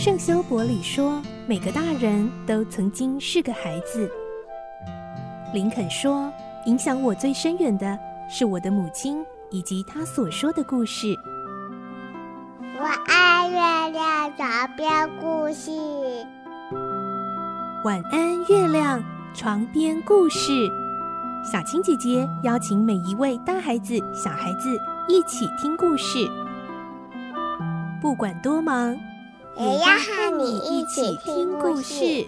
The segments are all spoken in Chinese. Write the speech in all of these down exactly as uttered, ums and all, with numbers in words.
圣修伯里说，每个大人都曾经是个孩子。林肯说，影响我最深远的是我的母亲以及她所说的故事。 我爱月亮床边故事。 晚安，月亮床边故事。小青姐姐邀请每一位大孩子、小孩子一起听故事，不管多忙， 也要和你一起听故事。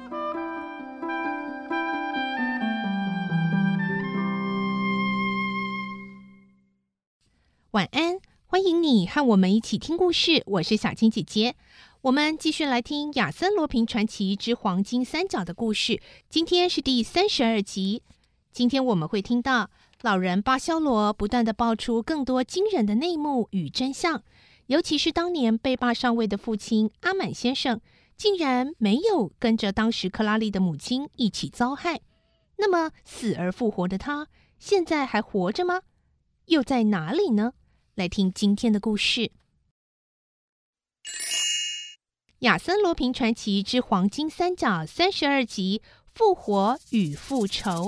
晚安，欢迎你和我们一起听故事，我是小青姐姐。我们继续来听亚森罗平传奇之黄金三角的故事，今天是第三十二集。今天我们会听到老人巴肖罗不断地爆出更多惊人的内幕与真相，尤其是当年被罢上位的父亲阿满先生竟然没有跟着当时克拉丽的母亲一起遭害。那么死而复活的他现在还活着吗？又在哪里呢？来听今天的故事。亚森罗平传奇之黄金三角三十二集，复活与复仇。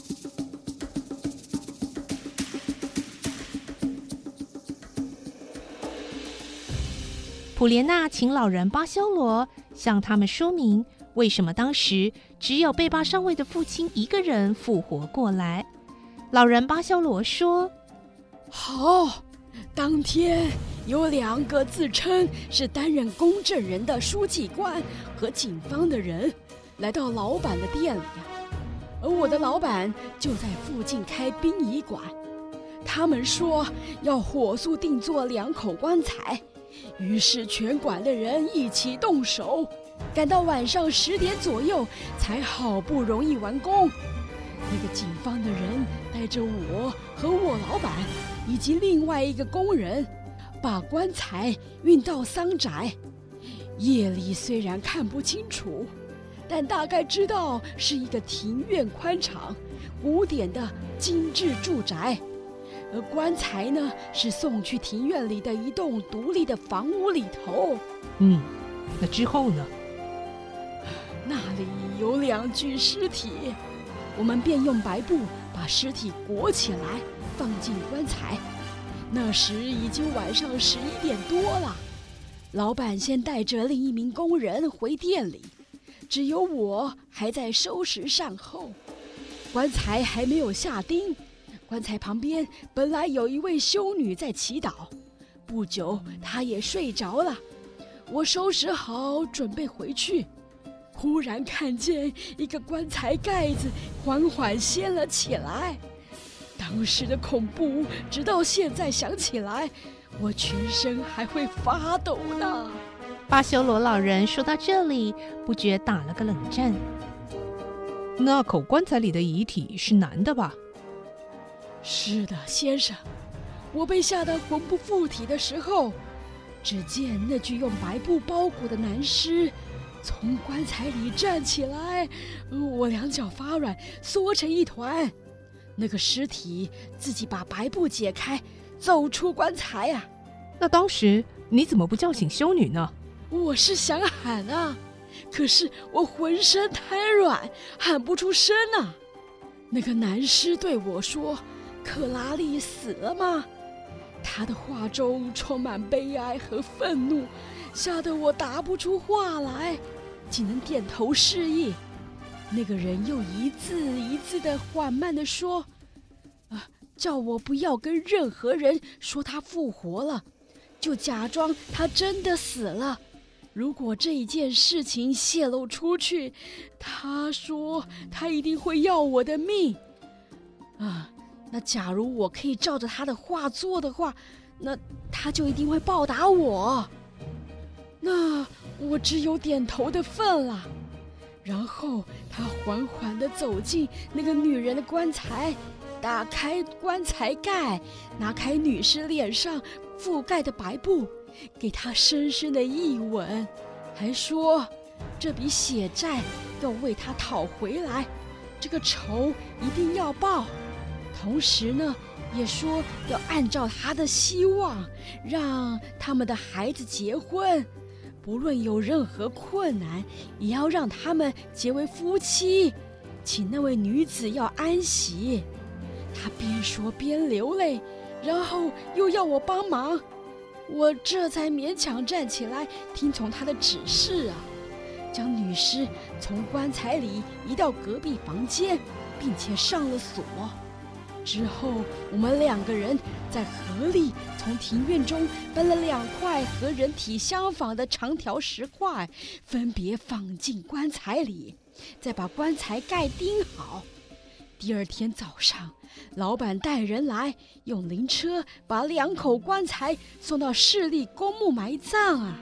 普莲娜请老人巴肖罗向他们说明，为什么当时只有被罢上位的父亲一个人复活过来。老人巴肖罗说， 好，当天有两个自称是担任公证人的书记官和警方的人来到老板的店里，而我的老板就在附近开殡仪馆。他们说要火速定做两口棺材，于是全馆的人一起动手，赶到晚上十点左右才好不容易完工。那个警方的人带着我和我老板以及另外一个工人，把棺材运到桑宅。夜里虽然看不清楚，但大概知道是一个庭院宽敞、古典的精致住宅。而棺材呢，是送去庭院里的一栋独立的房屋里头。 嗯，那之后呢？ 那里有两具尸体，我们便用白布把尸体裹起来，放进棺材。那时已经晚上十一点多了。老板先带着另一名工人回店里，只有我还在收拾善后。棺材还没有下钉，棺材旁边本来有一位修女在祈祷，不久她也睡着了。我收拾好准备回去，忽然看见一个棺材盖子缓缓掀了起来。当时的恐怖直到现在想起来，我全身还会发抖呢。 巴修罗老人说到这里，不觉打了个冷战。那口棺材里的遗体是男的吧？ 是的，先生。我被吓得魂不附体的时候，只见那具用白布包裹的男尸从棺材里站起来，我两脚发软，缩成一团。那个尸体自己把白布解开，走出棺材啊！ 那当时你怎么不叫醒修女呢？ 我是想喊啊，可是我浑身瘫软，喊不出声啊。那个男尸对我说：“克拉丽死了吗？”他的话中充满悲哀和愤怒，吓得我答不出话来，只能点头示意。那个人又一字一字地缓慢地说：“啊，叫我不要跟任何人说他复活了，就假装他真的死了。如果这一件事情泄露出去，他说他一定会要我的命。啊，那假如我可以照着他的话做的话，那他就一定会报答我。那我只有点头的份了。”然后他缓缓地走进那个女人的棺材，打开棺材盖，拿开女尸脸上覆盖的白布，给她深深的一吻，还说这笔血债要为她讨回来，这个仇一定要报。同时呢，也说要按照他的希望，让他们的孩子结婚， 不论有任何困难，也要让他们结为夫妻，请那位女子要安息。他边说边流泪，然后又要我帮忙，我这才勉强站起来听从他的指示啊，将女尸从棺材里移到隔壁房间，并且上了锁。之后我们两个人再合力从庭院中搬了两块和人体相仿的长条石块，分别放进棺材里，再把棺材盖钉好。第二天早上，老板带人来，用灵车把两口棺材送到市立公墓埋葬啊。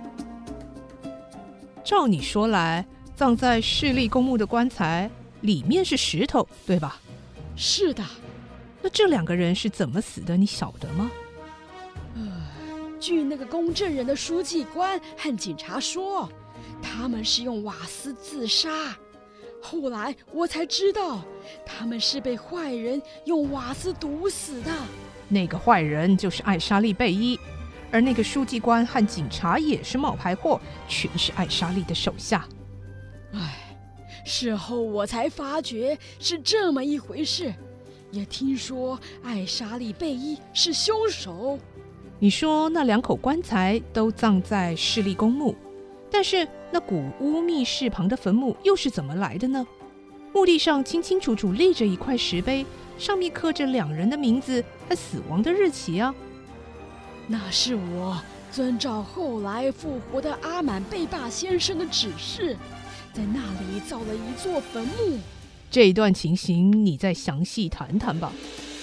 照你说来，葬在市立公墓的棺材里面是石头，对吧？ 是的。 那这两个人是怎么死的，你晓得吗？ 呃，据那个公证人的书记官和警察说，他们是用瓦斯自杀。后来我才知道，他们是被坏人用瓦斯毒死的。 那个坏人就是艾莎莉·贝伊，而那个书记官和警察也是冒牌货，全是艾莎莉的手下。 唉，事后我才发觉是这么一回事。也听说艾莎莉·贝伊是凶手。 你说那两口棺材都葬在市立公墓，但是那古屋密室旁的坟墓又是怎么来的呢？墓地上清清楚楚立着一块石碑，上面刻着两人的名字和死亡的日期啊。 那是我遵照后来复活的阿满贝霸先生的指示，在那里造了一座坟墓。 这一段情形你再详细谈谈吧。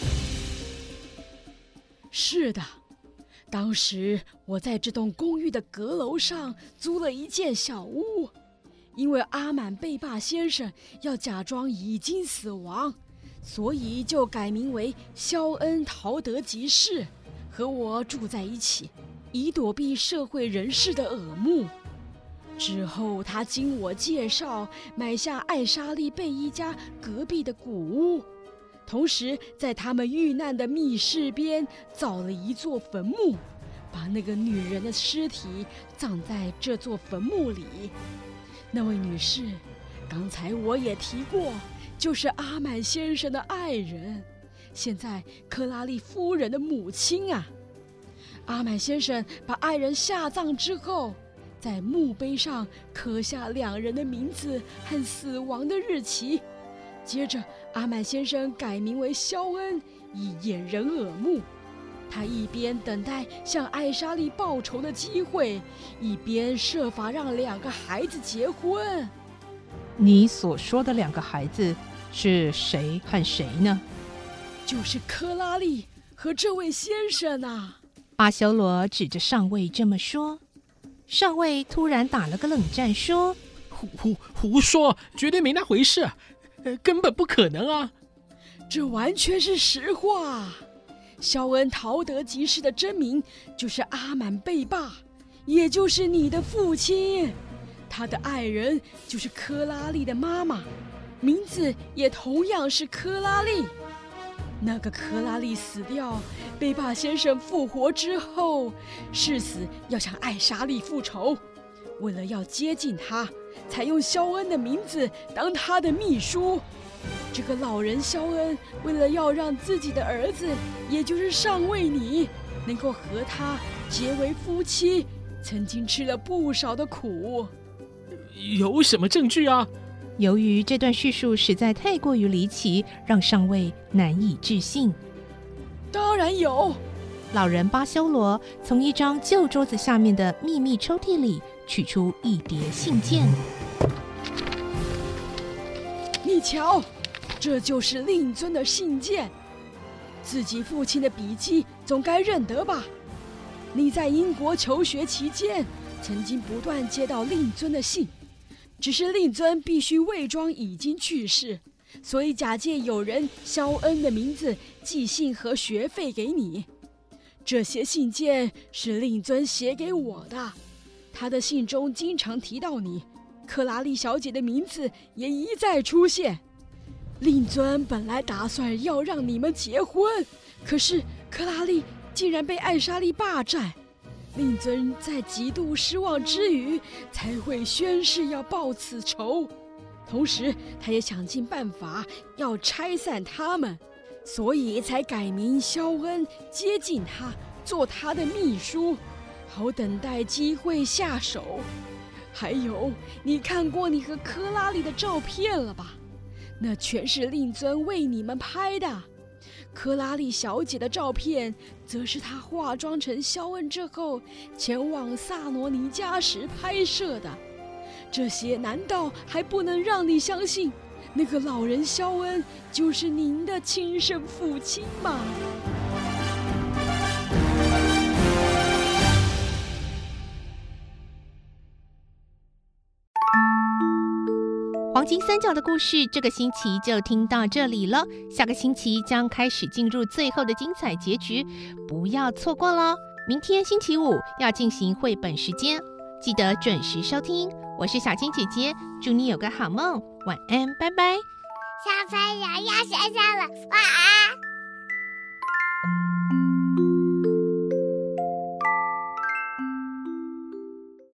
是的，当时我在这栋公寓的阁楼上租了一间小屋，因为阿满贝霸先生要假装已经死亡，所以就改名为肖恩·陶德吉士，和我住在一起，以躲避社会人士的耳目。之后他经我介绍买下艾莎莉·贝伊家隔壁的古屋，同时在他们遇难的密室边造了一座坟墓，把那个女人的尸体葬在这座坟墓里。那位女士，刚才我也提过，就是阿满先生的爱人，现在克拉丽夫人的母亲啊。阿满先生把爱人下葬之后，在墓碑上刻下两人的名字和死亡的日期，接着阿满先生改名为肖恩，以掩人耳目。他一边等待向艾莎莉报仇的机会，一边设法让两个孩子结婚。 你所说的两个孩子是谁和谁呢？ 就是克拉丽和这位先生啊。 巴修罗指着上尉这么说。上尉突然打了个冷战，说： 胡胡胡说，绝对没那回事，呃，根本不可能啊！ 这完全是实话。肖恩·陶德吉士的真名就是阿满贝霸，也就是你的父亲。他的爱人就是科拉丽的妈妈，名字也同样是科拉丽。那个科拉丽死掉，贝霸先生复活之后，誓死要向艾莎莉复仇。为了要接近他，才用肖恩的名字当他的秘书。这个老人肖恩，为了要让自己的儿子，也就是上尉你，能够和他结为夫妻，曾经吃了不少的苦。 有什么证据啊？ 由于这段叙述实在太过于离奇，让上尉难以置信。 当然有。 老人巴修罗从一张旧桌子下面的秘密抽屉里取出一叠信件。 你瞧，这就是令尊的信件。自己父亲的笔迹总该认得吧？你在英国求学期间，曾经不断接到令尊的信，只是令尊必须伪装已经去世，所以假借有人肖恩的名字寄信和学费给你。这些信件是令尊写给我的，他的信中经常提到你，克拉丽小姐的名字也一再出现。令尊本来打算要让你们结婚，可是克拉丽竟然被艾莎莉霸占， 令尊在极度失望之余，才会宣誓要报此仇。同时，他也想尽办法要拆散他们，所以才改名萧恩，接近他，做他的秘书，好等待机会下手。还有，你看过你和科拉里的照片了吧？那全是令尊为你们拍的。科拉里小姐的照片，则是她化妆成萧恩之后，前往萨罗尼加时拍摄的。这些难道还不能让你相信，那个老人萧恩就是您的亲生父亲吗？ 黄金三角的故事，这个星期就听到这里了。下个星期将开始进入最后的精彩结局，不要错过咯。明天星期五要进行绘本时间，记得准时收听。我是小金姐姐，祝你有个好梦，晚安，拜拜。 小朋友要睡觉了，晚安。